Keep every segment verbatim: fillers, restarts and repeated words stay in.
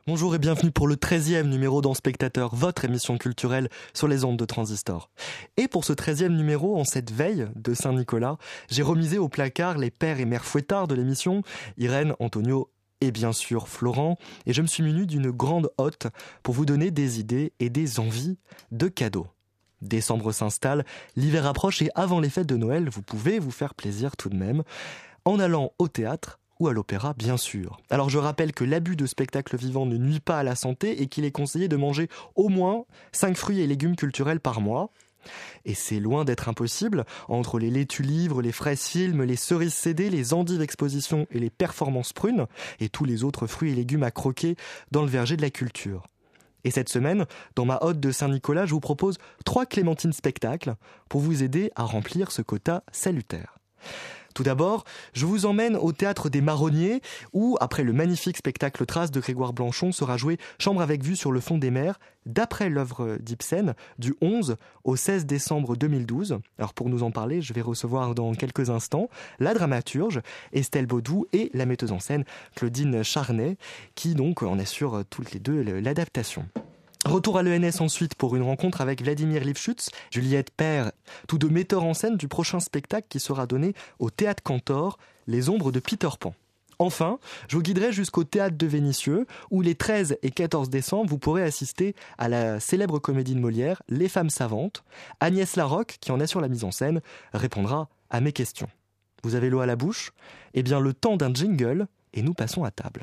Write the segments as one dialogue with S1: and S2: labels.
S1: Bonjour et bienvenue pour le treizième numéro d'En Spectateur, votre émission culturelle sur les ondes de Transistor. Et pour ce treizième numéro, en cette veille de Saint-Nicolas, j'ai remisé au placard les pères et mères fouettards de l'émission, Irène, Antonio et bien sûr Florent, et je me suis muni d'une grande hotte pour vous donner des idées et des envies de cadeaux. Décembre s'installe, l'hiver approche et avant les fêtes de Noël, vous pouvez vous faire plaisir tout de même en allant au théâtre ou à l'opéra, bien sûr. Alors je rappelle que l'abus de spectacles vivants ne nuit pas à la santé et qu'il est conseillé de manger au moins cinq fruits et légumes culturels par mois. Et c'est loin d'être impossible, entre les laitues livres, les fraises films, les cerises C D, les endives expositions et les performances prunes, et tous les autres fruits et légumes à croquer dans le verger de la culture. Et cette semaine, dans ma hotte de Saint-Nicolas, je vous propose trois clémentines spectacles pour vous aider à remplir ce quota salutaire. Tout d'abord, je vous emmène au Théâtre des Marronniers où, après le magnifique spectacle Traces de Grégoire Blanchon, sera joué Chambre avec vue sur le fond des mers, d'après l'œuvre d'Ibsen, du onze au seize décembre deux mille douze. Alors pour nous en parler, je vais recevoir dans quelques instants la dramaturge Estelle Baudou et la metteuse en scène Claudine Charnay, qui donc en assurent toutes les deux l'adaptation. Retour à l'E N S ensuite pour une rencontre avec Vladimir Lifshutz, Juliette Père, tous deux metteurs en scène du prochain spectacle qui sera donné au Théâtre Cantor, Les Ombres de Peter Pan. Enfin, je vous guiderai jusqu'au Théâtre de Vénissieux, où les treize et quatorze décembre, vous pourrez assister à la célèbre comédie de Molière, Les Femmes Savantes. Agnès Larocque, qui en assure la mise en scène, répondra à mes questions. Vous avez l'eau à la bouche ? Eh bien, le temps d'un jingle, et nous passons à table.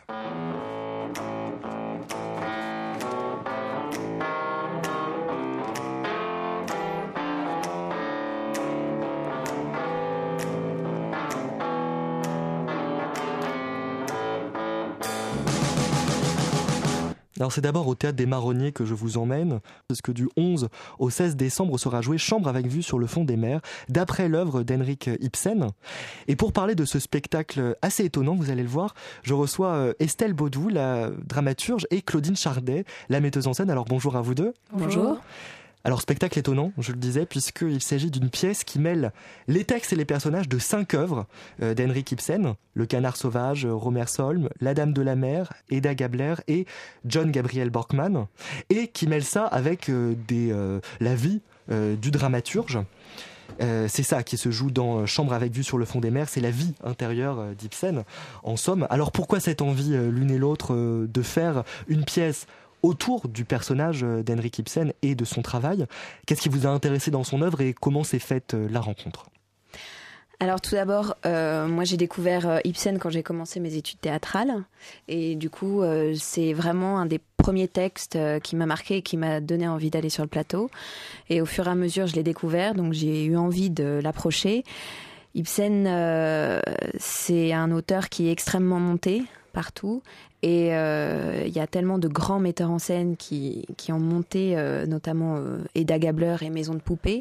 S1: Alors c'est d'abord au Théâtre des Marronniers que je vous emmène, parce que du onze au seize décembre sera joué Chambre avec vue sur le fond des mers, d'après l'œuvre d'Henrik Ibsen. Et pour parler de ce spectacle assez étonnant, vous allez le voir, je reçois Estelle Baudou, la dramaturge, et Claudine Charnay, la metteuse en scène. Alors bonjour à vous deux.
S2: Bonjour.
S1: Alors spectacle étonnant, je le disais, puisqu'il s'agit d'une pièce qui mêle les textes et les personnages de cinq œuvres euh, d'Henrik Ibsen, Le Canard sauvage, Romersholm, La Dame de la Mer, Hedda Gabler et John Gabriel Borkman, et qui mêle ça avec euh, des, euh, la vie euh, du dramaturge. Euh, c'est ça qui se joue dans Chambre avec vue sur le fond des mers, c'est la vie intérieure euh, d'Ibsen, en somme. Alors pourquoi cette envie euh, l'une et l'autre euh, de faire une pièce autour du personnage d'Henrik Ibsen et de son travail? Qu'est-ce qui vous a intéressé dans son œuvre et comment s'est faite la rencontre?
S2: Alors tout d'abord, euh, moi j'ai découvert Ibsen quand j'ai commencé mes études théâtrales et du coup euh, c'est vraiment un des premiers textes euh, qui m'a marqué et qui m'a donné envie d'aller sur le plateau. Et au fur et à mesure je l'ai découvert, donc j'ai eu envie de l'approcher. Ibsen, euh, c'est un auteur qui est extrêmement monté partout. Et il euh, y a tellement de grands metteurs en scène qui, qui ont monté, euh, notamment euh, Hedda Gabler et Maison de Poupée,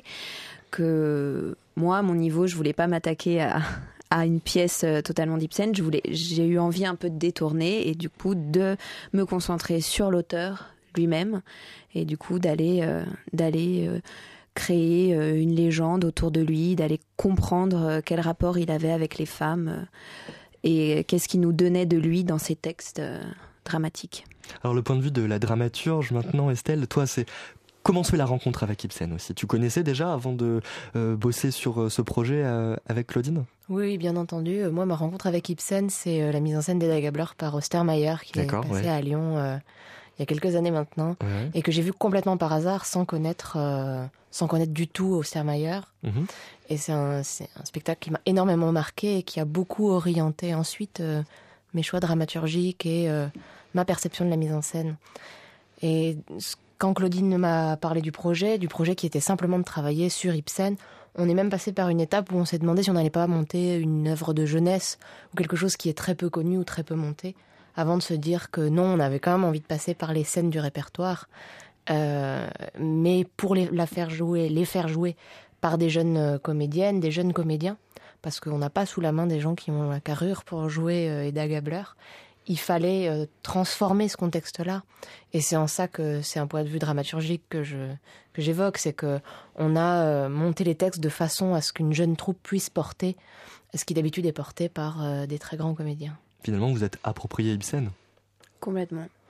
S2: que moi, à mon niveau, je voulais pas m'attaquer à, à une pièce euh, totalement d'Ibsen. Je voulais, j'ai eu envie un peu de détourner et du coup de me concentrer sur l'auteur lui-même et du coup d'aller, euh, d'aller euh, créer euh, une légende autour de lui, d'aller comprendre euh, quel rapport il avait avec les femmes. Euh, Et qu'est-ce qui nous donnait de lui dans ses textes euh, dramatiques.
S1: Alors le point de vue de la dramaturge maintenant, Estelle, toi c'est comment se fait la rencontre avec Ibsen aussi? Tu connaissais déjà avant de euh, bosser sur euh, ce projet euh, avec Claudine?
S3: Oui, bien entendu. Moi, ma rencontre avec Ibsen, c'est euh, la mise en scène d'Hedda Gabler par Ostermayer qui D'accord, est passé ouais. à Lyon euh, il y a quelques années maintenant ouais. et que j'ai vu complètement par hasard sans connaître, euh, sans connaître du tout Ostermayer. Mm-hmm. Et c'est un, c'est un spectacle qui m'a énormément marqué et qui a beaucoup orienté ensuite euh, mes choix dramaturgiques et euh, ma perception de la mise en scène. Et quand Claudine m'a parlé du projet, du projet qui était simplement de travailler sur Ibsen, on est même passé par une étape où on s'est demandé si on n'allait pas monter une œuvre de jeunesse ou quelque chose qui est très peu connu ou très peu monté, avant de se dire que non, on avait quand même envie de passer par les scènes du répertoire, euh, mais pour les, la faire jouer, les faire jouer par des jeunes comédiennes, des jeunes comédiens, parce qu'on n'a pas sous la main des gens qui ont la carrure pour jouer euh, Hedda Gabler. Il fallait euh, transformer ce contexte-là. Et c'est en ça que c'est un point de vue dramaturgique que, je, que j'évoque, c'est qu'on a euh, monté les textes de façon à ce qu'une jeune troupe puisse porter ce qui d'habitude est porté par euh, des très grands comédiens.
S1: Finalement, vous êtes approprié Ibsen.
S2: Complètement.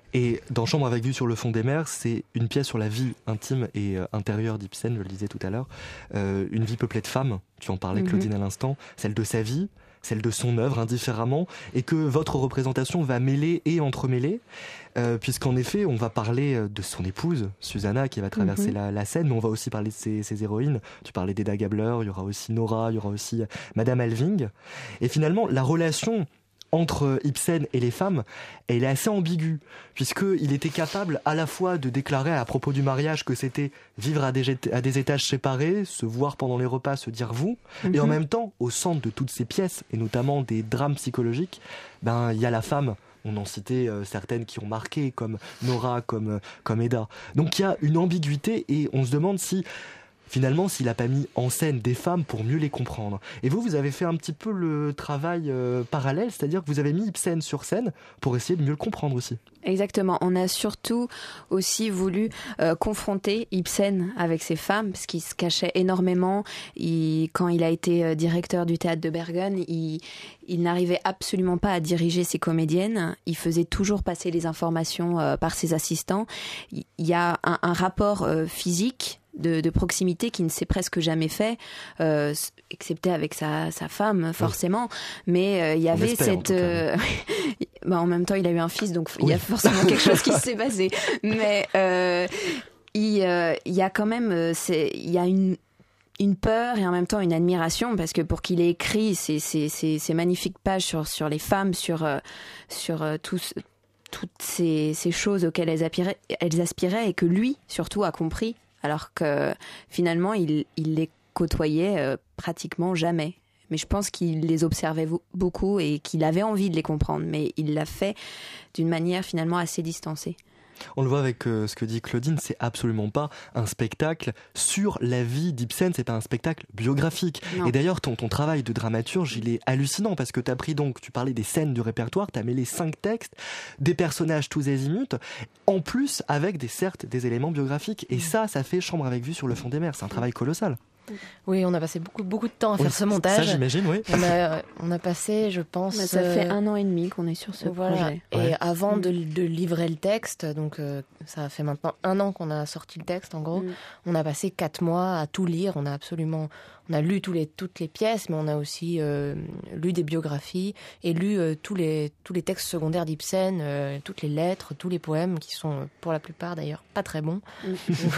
S1: Et dans Chambre avec vue sur le fond des mers, c'est une pièce sur la vie intime et euh, intérieure d'Ibsen, je le disais tout à l'heure. Euh, une vie peuplée de femmes, tu en parlais, Claudine, mm-hmm. à l'instant, celle de sa vie, celle de son œuvre indifféremment, et que votre représentation va mêler et entremêler, euh, puisqu'en effet, on va parler de son épouse, Susanna, qui va traverser mm-hmm. la, la scène, mais on va aussi parler de ses, ses héroïnes. Tu parlais d'Eda Gabler, il y aura aussi Nora, il y aura aussi Madame Alving. Et finalement, la relation entre Ibsen et les femmes, elle est assez ambiguë, puisqu'il était capable à la fois de déclarer à propos du mariage que c'était vivre à des, à des étages séparés, se voir pendant les repas, se dire vous, mm-hmm. et en même temps, au centre de toutes ces pièces, et notamment des drames psychologiques, ben, il y a la femme. On en citait euh, certaines qui ont marqué, comme Nora, comme, euh, comme Eda. Donc il y a une ambiguïté, et on se demande si finalement, s'il n'a pas mis en scène des femmes pour mieux les comprendre. Et vous, vous avez fait un petit peu le travail euh, parallèle, c'est-à-dire que vous avez mis Ibsen sur scène pour essayer de mieux le comprendre aussi.
S2: Exactement. On a surtout aussi voulu euh, confronter Ibsen avec ces femmes, parce qu'il se cachait énormément. Il, quand il a été euh, directeur du théâtre de Bergen, il, il n'arrivait absolument pas à diriger ses comédiennes. Il faisait toujours passer les informations euh, par ses assistants. Il y a un, un rapport euh, physique De, de proximité qui ne s'est presque jamais fait, euh, excepté avec sa, sa femme, forcément. Oui. Mais euh, il y avait espère, cette... En, euh... bah, en même temps, il a eu un fils, donc il oui. y a forcément quelque chose qui s'est passé. Mais euh, il, euh, il y a quand même... C'est, il y a une... une peur et en même temps une admiration, parce que pour qu'il ait écrit ces, ces, ces, ces magnifiques pages sur, sur les femmes, sur, euh, sur euh, tous, toutes ces, ces choses auxquelles elles aspiraient, elles aspiraient, et que lui, surtout, a compris, alors que finalement, il, il les côtoyait euh, pratiquement jamais. Mais je pense qu'il les observait beaucoup et qu'il avait envie de les comprendre, mais il l'a fait d'une manière finalement assez distancée.
S1: On le voit avec euh, ce que dit Claudine, c'est absolument pas un spectacle sur la vie d'Ibsen, c'est pas un spectacle biographique. Non. Et d'ailleurs, ton, ton travail de dramaturge, il est hallucinant, parce que t'as pris donc, tu parlais des scènes du répertoire, t'as mêlé cinq textes, des personnages tous azimuts, en plus avec des, certes des éléments biographiques. Et ça, ça fait Chambre avec vue sur le fond des mers. C'est un travail colossal.
S3: Oui, on a passé beaucoup, beaucoup de temps à oui, faire ce montage.
S1: Ça, j'imagine, oui.
S3: On a, on a passé, je pense...
S2: Mais ça fait un an et demi qu'on est sur ce voilà. projet.
S3: Et ouais. avant de, de livrer le texte, donc euh, ça fait maintenant un an qu'on a sorti le texte, en gros, mm. on a passé quatre mois à tout lire. On a absolument... On a lu tous les, toutes les pièces, mais on a aussi euh, lu des biographies et lu euh, tous, les, tous les textes secondaires d'Ibsen, euh, toutes les lettres, tous les poèmes, qui sont, pour la plupart d'ailleurs, pas très bons.
S1: Il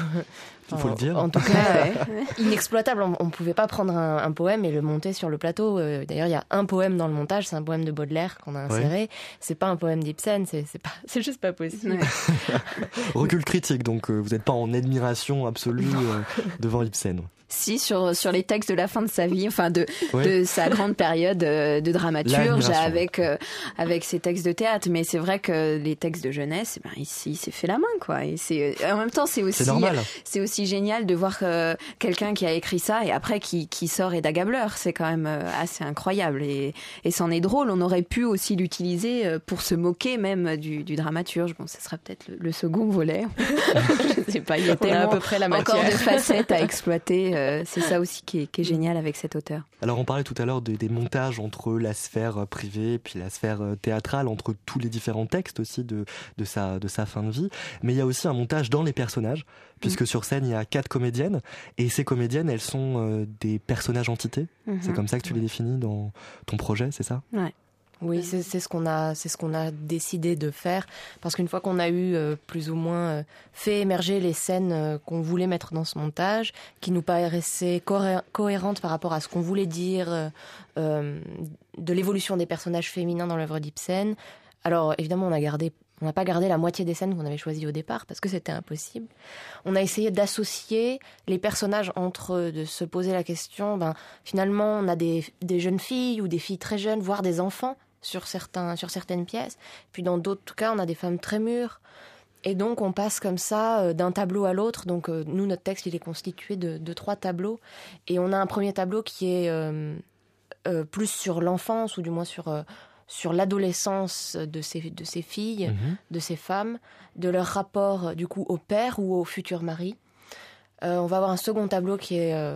S1: faut le dire.
S3: En tout cas, ouais. inexploitable. On ne pouvait pas prendre un, un poème et le monter sur le plateau. Euh, d'ailleurs, il y a un poème dans le montage, c'est un poème de Baudelaire qu'on a inséré. Ouais. C'est pas un poème d'Ibsen, c'est, c'est, pas, c'est juste pas possible. Ouais.
S1: Recul critique, donc euh, vous n'êtes pas en admiration absolue euh, devant Ibsen.
S2: Si, sur, sur les textes de la fin de sa vie, enfin de, ouais. de sa grande période euh, de dramaturge avec, euh, avec ses textes de théâtre. Mais c'est vrai que les textes de jeunesse, ben, il, il s'est fait la main, quoi. Et c'est, en même temps, c'est aussi,
S1: c'est,
S2: c'est aussi génial de voir euh, quelqu'un qui a écrit ça et après qui, qui sort Eda Gabler. C'est quand même euh, assez incroyable. Et, et c'en est drôle. On aurait pu aussi l'utiliser euh, pour se moquer même du, du dramaturge. Bon, ce sera peut-être le, le second volet. Je sais pas, il y a tellement à peu près la encore de facettes à exploiter. Euh, c'est ça aussi qui est, qui est génial avec cet auteur.
S1: Alors on parlait tout à l'heure de, des montages entre la sphère privée puis la sphère théâtrale, entre tous les différents textes aussi de, de, sa, de sa fin de vie, mais il y a aussi un montage dans les personnages, puisque mmh. sur scène il y a quatre comédiennes, et ces comédiennes elles sont euh, des personnages entités. Mmh. C'est comme ça que tu les définis dans ton projet, c'est ça ?
S2: Ouais.
S3: Oui, c'est, c'est ce qu'on a, c'est ce qu'on a décidé de faire, parce qu'une fois qu'on a eu euh, plus ou moins euh, fait émerger les scènes euh, qu'on voulait mettre dans ce montage, qui nous paraissaient cohé- cohérentes par rapport à ce qu'on voulait dire euh, euh, de l'évolution des personnages féminins dans l'œuvre d'Ibsen. Alors évidemment, on a gardé, on n'a pas gardé la moitié des scènes qu'on avait choisies au départ parce que c'était impossible. On a essayé d'associer les personnages entre eux, de se poser la question. Ben finalement, on a des, des jeunes filles ou des filles très jeunes, voire des enfants. Sur, certains, sur certaines pièces. Puis dans d'autres cas, on a des femmes très mûres. Et donc, on passe comme ça euh, d'un tableau à l'autre. Donc, euh, nous, notre texte, il est constitué de, de trois tableaux. Et on a un premier tableau qui est euh, euh, plus sur l'enfance, ou du moins sur, euh, sur l'adolescence de ces, de ces filles, mmh. de ces femmes, de leur rapport, du coup, au père ou au futur mari. Euh, on va avoir un second tableau qui est euh,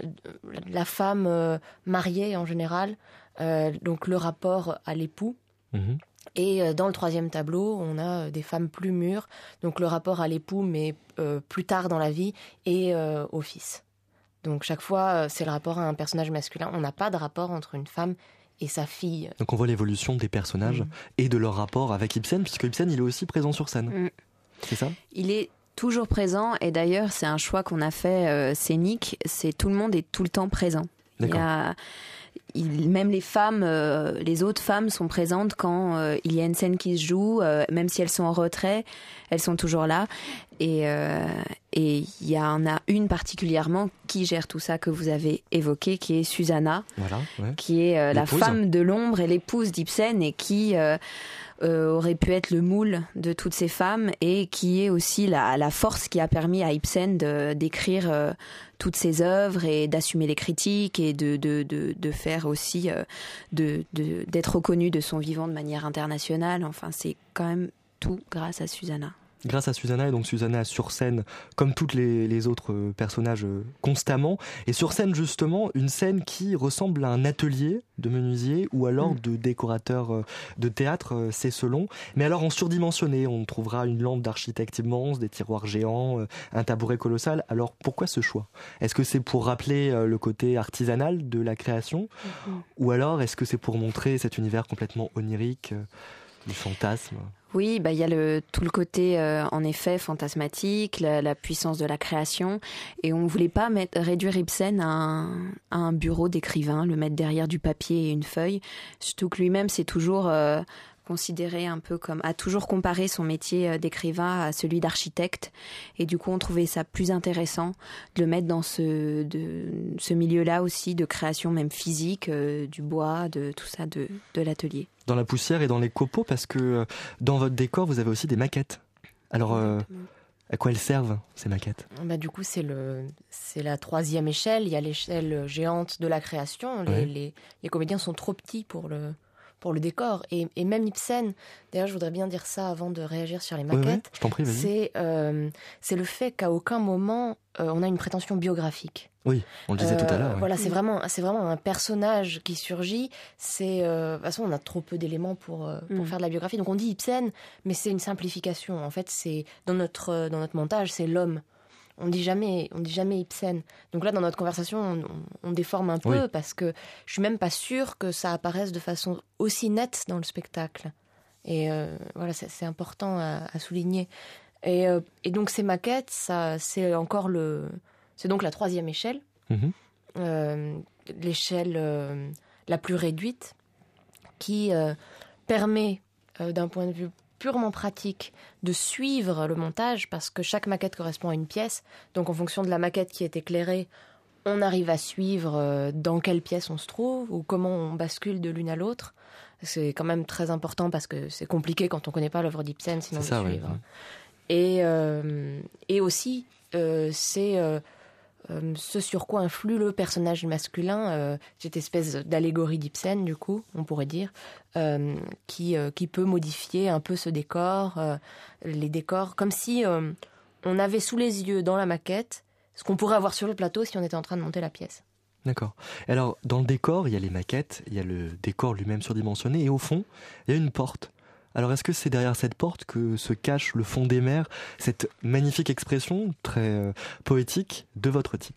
S3: la femme euh, mariée, en général. Euh, donc le rapport à l'époux, mmh. Et dans le troisième tableau, on a des femmes plus mûres, donc le rapport à l'époux, mais euh, plus tard dans la vie, et euh, au fils. Donc chaque fois, c'est le rapport à un personnage masculin. On n'a pas de rapport entre une femme et sa fille.
S1: Donc on voit l'évolution des personnages mmh. et de leur rapport avec Ibsen, puisque Ibsen, il est aussi présent sur scène. Mmh. C'est ça ?
S2: Il est toujours présent, et d'ailleurs, c'est un choix qu'on a fait euh, scénique, c'est tout le monde est tout le temps présent.
S1: D'accord.
S2: Il y a... Il, même les femmes, euh, les autres femmes sont présentes quand euh, il y a une scène qui se joue, euh, même si elles sont en retrait, elles sont toujours là. Et euh, et il y en a une particulièrement qui gère tout ça que vous avez évoqué, qui est Susanna,
S1: voilà, ouais.
S2: qui est euh, la femme de l'ombre et l'épouse d'Ibsen, et qui euh, euh, aurait pu être le moule de toutes ces femmes, et qui est aussi la, la force qui a permis à Ibsen de, d'écrire euh, toutes ses œuvres et d'assumer les critiques et de, de, de, de faire aussi, euh, de, de, d'être reconnu de son vivant de manière internationale. Enfin, c'est quand même tout grâce à Susanna.
S1: Grâce à Susanna, et donc Susanna sur scène, comme tous les, les autres personnages, euh, constamment. Et sur scène, justement, une scène qui ressemble à un atelier de menuisier ou alors mmh. de décorateur euh, de théâtre, euh, c'est selon. Mais alors en surdimensionné, on trouvera une lampe d'architecte immense, des tiroirs géants, euh, un tabouret colossal. Alors pourquoi ce choix ? Est-ce que c'est pour rappeler euh, le côté artisanal de la création ? mmh. Ou alors est-ce que c'est pour montrer cet univers complètement onirique, euh, du fantasme ?
S2: Oui, bah il y a le tout le côté euh, en effet fantasmatique, la, la puissance de la création, et on voulait pas mettre, réduire Ibsen à un, à un bureau d'écrivain, le mettre derrière du papier et une feuille. Surtout que lui-même c'est toujours euh, considéré un peu comme, a toujours comparé son métier d'écrivain à celui d'architecte, et du coup on trouvait ça plus intéressant de le mettre dans ce, de, ce milieu-là aussi de création même physique, euh, du bois, de tout ça, de, de l'atelier.
S1: Dans la poussière et dans les copeaux, parce que dans votre décor vous avez aussi des maquettes. Alors euh, à quoi elles servent ces maquettes ?
S3: Bah, du coup c'est, le, c'est la troisième échelle, il y a l'échelle géante de la création, les,
S1: ouais.
S3: les, les comédiens sont trop petits pour le... pour le décor, et, et même Ibsen, d'ailleurs je voudrais bien dire ça avant de réagir sur les maquettes,
S1: ouais, ouais, je t'en prie, vas-y.
S3: C'est, euh, c'est le fait qu'à aucun moment euh, on a une prétention biographique.
S1: Oui, on le disait
S3: euh,
S1: tout à l'heure. Ouais.
S3: Voilà, c'est vraiment, c'est vraiment un personnage qui surgit. C'est, euh, de toute façon, on a trop peu d'éléments pour, euh, pour mm. faire de la biographie. Donc on dit Ibsen, mais c'est une simplification. En fait, c'est dans notre, dans notre montage, c'est l'homme. On dit jamais, on dit jamais Ibsen. Donc là, dans notre conversation, on, on déforme un peu, oui. parce que je suis même pas sûre que ça apparaisse de façon aussi nette dans le spectacle. Et euh, voilà, c'est, c'est important à, à souligner. Et, euh, et donc ces maquettes, ça, c'est encore le, c'est donc la troisième échelle,
S1: mmh.
S3: euh, l'échelle euh, la plus réduite, qui euh, permet, euh, d'un point de vue purement pratique, de suivre le montage, parce que chaque maquette correspond à une pièce. Donc en fonction de la maquette qui est éclairée, on arrive à suivre euh, dans quelle pièce on se trouve ou comment on bascule de l'une à l'autre. C'est quand même très important parce que c'est compliqué quand on ne connaît pas l'œuvre d'Ibsen, sinon
S1: c'est
S3: de
S1: ça,
S3: suivre.
S1: Ouais.
S3: Et, euh, et aussi, euh, c'est euh, euh, ce sur quoi influe le personnage masculin, euh, cette espèce d'allégorie d'Ibsen, du coup, on pourrait dire, euh, qui, euh, qui peut modifier un peu ce décor, euh, les décors, comme si euh, on avait sous les yeux dans la maquette ce qu'on pourrait avoir sur le plateau si on était en train de monter la pièce.
S1: D'accord. Alors, dans le décor, il y a les maquettes, il y a le décor lui-même surdimensionné, et au fond, il y a une porte. Alors, est-ce que c'est derrière cette porte que se cache le fond des mers, cette magnifique expression très euh, poétique de votre titre ?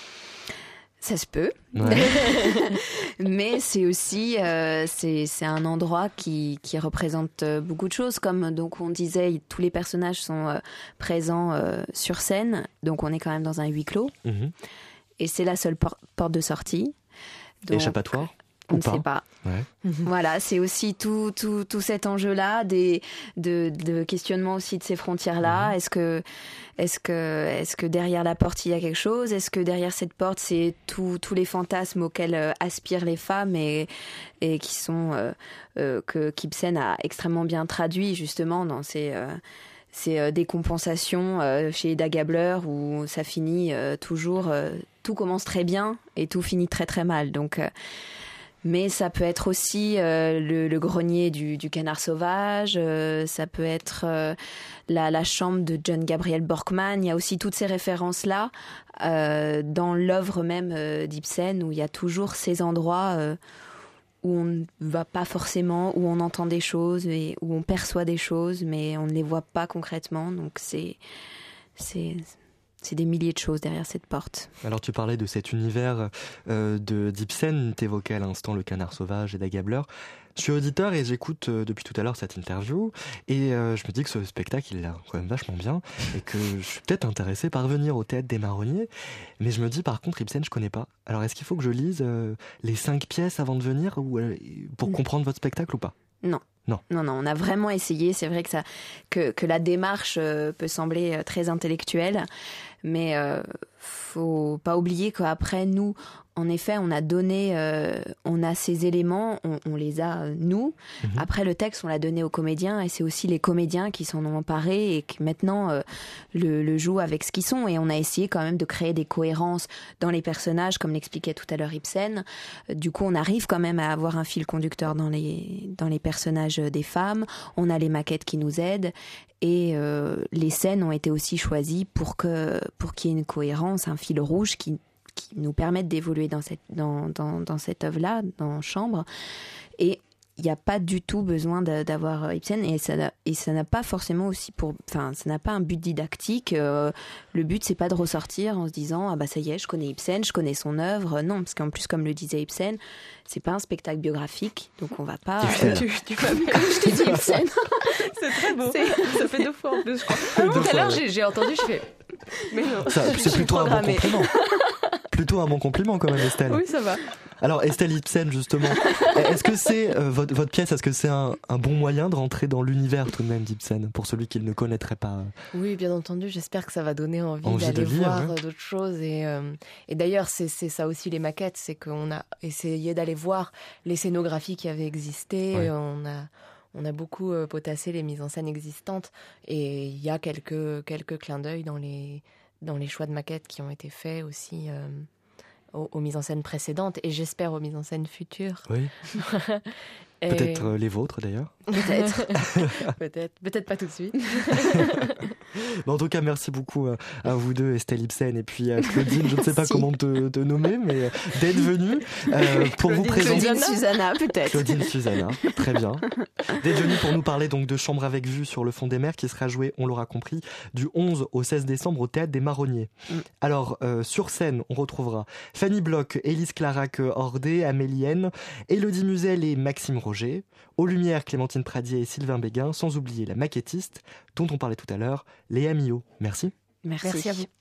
S2: Ça se peut,
S1: ouais.
S2: mais c'est aussi euh, c'est, c'est un endroit qui, qui représente beaucoup de choses. Comme donc on disait, tous les personnages sont euh, présents euh, sur scène, donc on est quand même dans un huis clos, mmh. et c'est la seule por- porte de sortie. Donc,
S1: échappatoire ?
S2: On ne sait pas.
S1: Ouais.
S2: Voilà, c'est aussi tout, tout, tout cet enjeu-là, des, de, de questionnement aussi de ces frontières-là. Mmh. Est-ce que, est-ce que, est-ce que derrière la porte, il y a quelque chose ? Est-ce que derrière cette porte, c'est tous les fantasmes auxquels euh, aspirent les femmes et, et qui sont, euh, euh, que qu'Ibsen a extrêmement bien traduit justement dans ces... Euh, C'est euh, des compensations euh, chez Hedda Gabler où ça finit euh, toujours, euh, tout commence très bien et tout finit très très mal. Donc, euh, mais ça peut être aussi euh, le, le grenier du, du canard sauvage, euh, ça peut être euh, la, la chambre de John Gabriel Borkman. Il y a aussi toutes ces références-là euh, dans l'œuvre même euh, d'Ibsen où il y a toujours ces endroits euh, où on ne va pas forcément, où on entend des choses et où on perçoit des choses, mais on ne les voit pas concrètement. Donc c'est, c'est, c'est des milliers de choses derrière cette porte.
S1: Alors tu parlais de cet univers euh, de d'Ibsen, t'évoquais à l'instant Le Canard sauvage et Dagabler. Je suis auditeur et j'écoute euh, depuis tout à l'heure cette interview et euh, je me dis que ce spectacle il a quand même vachement bien et que je suis peut-être intéressé par venir au Théâtre des Marronniers, mais je me dis par contre Ibsen je connais pas. Alors est-ce qu'il faut que je lise euh, les cinq pièces avant de venir ou euh, pour comprendre votre spectacle ou pas?
S2: Non.
S1: Non.
S2: non, non, on a vraiment essayé. C'est vrai que, ça, que, que la démarche euh, peut sembler euh, très intellectuelle, mais euh, faut pas oublier qu'après, nous, en effet, on a donné, euh, on a ces éléments, on, on les a, euh, nous. Mmh. Après, le texte, on l'a donné aux comédiens, et c'est aussi les comédiens qui s'en ont emparés et qui maintenant euh, le, le jouent avec ce qu'ils sont. Et on a essayé quand même de créer des cohérences dans les personnages, comme l'expliquait tout à l'heure Ibsen. Du coup, on arrive quand même à avoir un fil conducteur dans les, dans les personnages des femmes. On a les maquettes qui nous aident. Et euh, les scènes ont été aussi choisies pour, que, pour qu'il y ait une cohérence, un fil rouge qui, qui nous permette d'évoluer dans cette, dans, dans, dans cette œuvre-là, dans Chambre. Et il n'y a pas du tout besoin de, d'avoir Ibsen et ça, et ça n'a pas forcément aussi pour, enfin, ça n'a pas un but didactique. Euh, le but, c'est pas de ressortir en se disant ah bah ça y est, je connais Ibsen, je connais son œuvre. Non, parce qu'en plus, comme le disait Ibsen, c'est pas un spectacle biographique, donc on va pas. Euh, tu, tu vas comme je t'ai dit Ibsen.
S3: C'est très beau. C'est... Ça fait deux fois en plus, je crois. Ah, tout à l'heure, j'ai, j'ai entendu, je fais.
S1: Mais non. Ça, c'est plutôt un bon compliment. Plutôt un bon compliment quand même, Estelle.
S3: Oui, ça va.
S1: Alors Estelle Ibsen, justement, est-ce que c'est euh, votre, votre pièce, est-ce que c'est un, un bon moyen de rentrer dans l'univers tout de même d'Ibsen pour celui qui ne le connaîtrait pas?
S3: Oui, bien entendu. J'espère que ça va donner envie, envie d'aller lire, voir hein. d'autres choses. Et, euh, et d'ailleurs, c'est, c'est ça aussi les maquettes, c'est qu'on a essayé d'aller voir les scénographies qui avaient existé. Ouais. On a on a beaucoup euh, potassé les mises en scène existantes et il y a quelques quelques clins d'œil dans les dans les choix de maquettes qui ont été faits aussi. Euh, Aux, aux mises en scène précédentes et j'espère aux mises en scène futures.
S1: Oui. et... Peut-être euh, les vôtres d'ailleurs.
S3: Peut-être. peut-être. Peut-être pas tout de suite.
S1: En tout cas, merci beaucoup à, à vous deux, Estelle Ibsen et puis à Claudine, je ne sais pas si. comment te, te nommer, mais d'être venue euh, pour
S2: Claudine,
S1: vous présenter.
S2: Claudine Susanna, peut-être.
S1: Claudine Susanna, très bien. D'être venue pour nous parler donc de Chambre avec vue sur le fond des mers qui sera joué, on l'aura compris, du onze au seize décembre au Théâtre des Marronniers. Mm. Alors, euh, sur scène, on retrouvera Fanny Bloch, Élise Clarac-Hordé, Amélie Haine, Élodie Musel et Maxime Roger. Aux lumières, Clémentine Pradier et Sylvain Béguin, sans oublier la maquettiste dont on parlait tout à l'heure, Léa Millot. Merci.
S2: Merci. Merci à vous.